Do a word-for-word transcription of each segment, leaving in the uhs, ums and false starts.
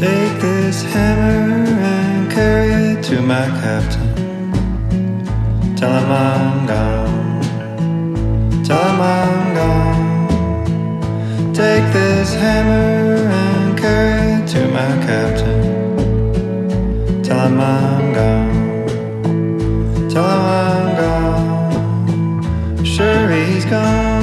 Take this hammer and carry it to my captain. Tell him I'm gone. Tell him I'm gone. Take this hammer and carry it to my captain. Tell him I'm gone. Tell him I'm gone. Sure he's gone.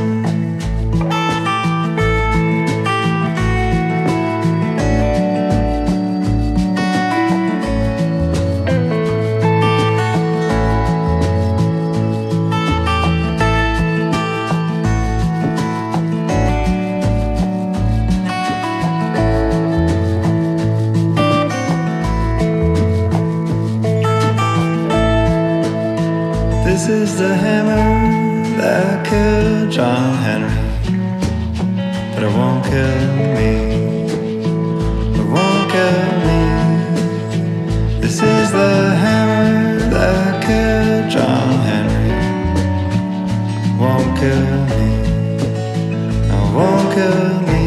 This is the hammer that killed John Henry, but it won't kill me. It won't kill me. This is the hammer that killed John Henry. Won't kill me. No, won't kill me.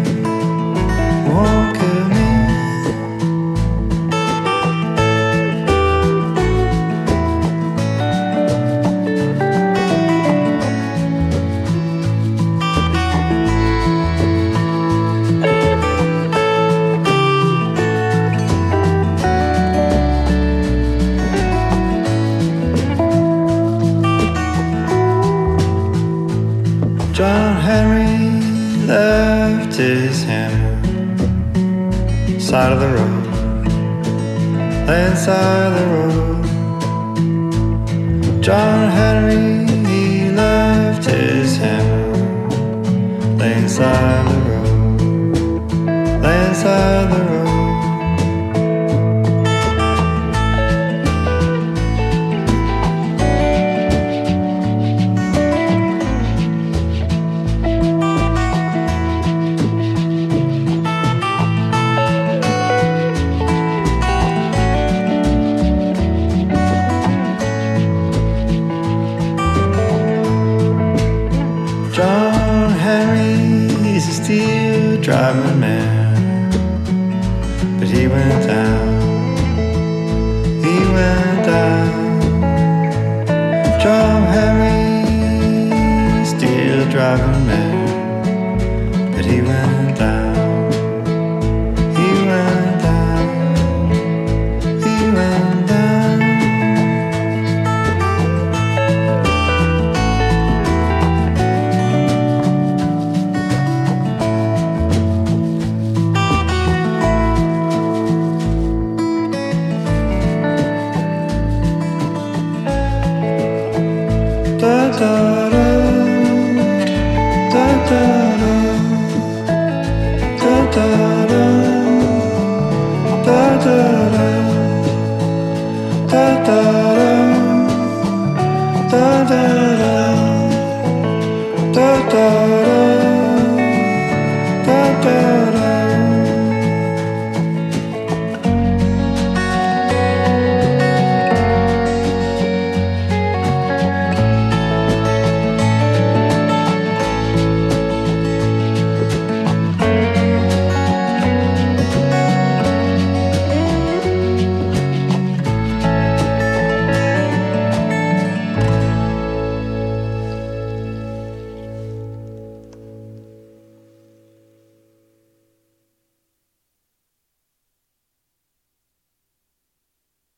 Won't kill me. John Henry left his hammer side of the road, laying side of the road. John Henry, he left his hammer laying side of the road, laying side of the road. John Henry, he's a steel driving man, but he went down.